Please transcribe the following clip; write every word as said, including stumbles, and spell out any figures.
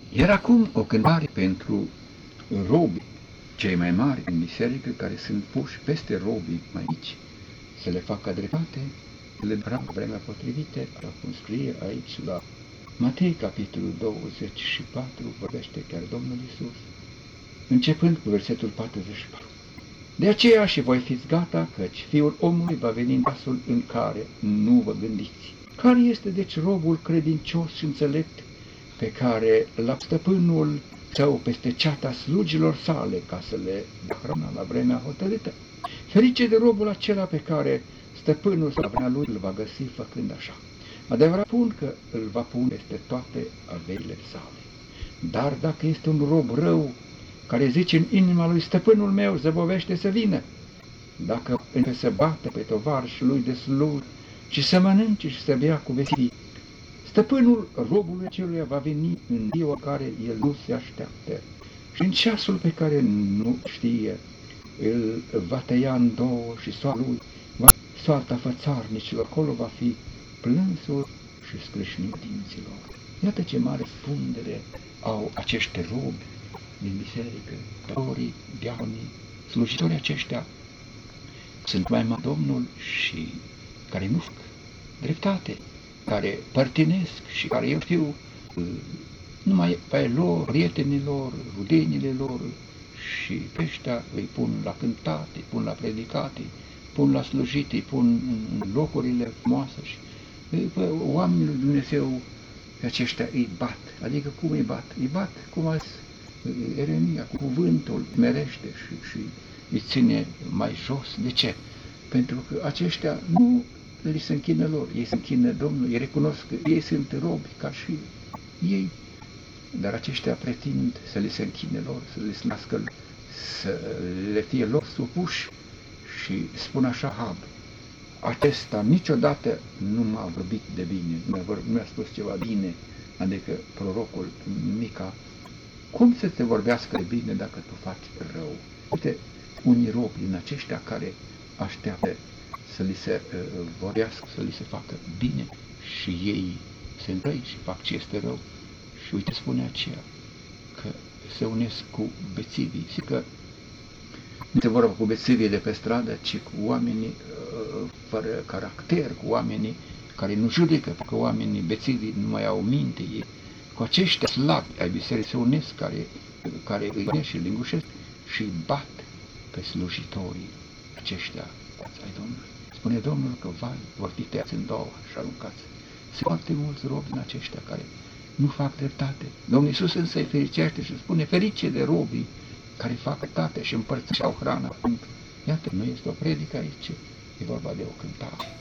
Iar acum o cântare pentru robii cei mai mari în biserică, care sunt puși peste robii mai mici, să le facă dreptate, le dea vremea potrivită, așa cum scrie aici la Matei, capitolul douăzeci și patru, vorbește chiar Domnul Iisus, începând cu versetul patruzeci și patru. De aceea și voi fiți gata, căci Fiul omului va veni în ceasul în care nu vă gândiți. Care este deci robul credincios și înțelept pe care la stăpânul său peste ceata slugilor sale ca să le dea hrana la vremea hotărâtă? Ferice de robul acela pe care stăpânul la vremea lui îl va găsi făcând așa. Adevărat spun că îl va pune peste toate averile sale. Dar dacă este un rob rău, care zice în inima lui, stăpânul meu zăbovește să vină, dacă începe să bată pe tovarășul lui de slujbă și să mănânce și să bea cu vestii, stăpânul robului aceluia va veni în ziua care el nu se așteaptă și în ceasul pe care nu știe, îl va tăia în două și soarta lui, va soarta fățarnicilor, acolo va fi plânsul și scrâșnirea dinților. Iată ce mare răspundere au acești robi din biserică, păstorii, diaconii, slujitorii aceștia, sunt mai mari Domnul și care nu fac dreptate, care părtinesc și care, eu știu, numai pe lor, prietenilor, rudenile lor și pe ăștia îi pun la cântate, îi pun la predicate, îi pun la slujite, îi pun în locurile frumoase și oamenii lui Dumnezeu pe aceștia îi bat. Adică cum îi bat? Îi bat, cum a zis Eremia, cu cuvântul merește și, și îi ține mai jos. De ce? Pentru că aceștia nu li se închină lor, ei se închină Domnului, ei recunosc că ei sunt robi ca și ei, dar aceștia pretind să li se închine lor, să li se nască, să le fie lor supuși și spun așa, Hab, acesta niciodată nu m-a vorbit de bine, nu mi-a spus ceva bine, adică prorocul Mica. Cum să te vorbească de bine dacă tu faci rău? Uite, unii robi din aceștia care așteaptă să li se uh, vorbească, să li se facă bine și ei se întrăi și fac ce este rău. Și uite, spune aceea că se unesc cu bețivii, și că nu se vorba cu bețivii de pe stradă, ci cu oamenii uh, fără caracter, cu oamenii care nu judecă, că oamenii bețivii nu mai au minte, ei. Cu aceștia slabi ai bisericii se unesc, care, care îi unesc și îi lingușesc și îi bat pe slujitorii aceștia ai Domnului. Spune Domnul că vai, vor fi tăiați în două și aruncați. Sunt foarte mulți robi din aceștia care nu fac dreptate. Domnul Iisus însă îi fericește și spune, ferice de robii care fac dreptate și împărțeau hrana. Iată, nu este o predică aici, e vorba de o cântare.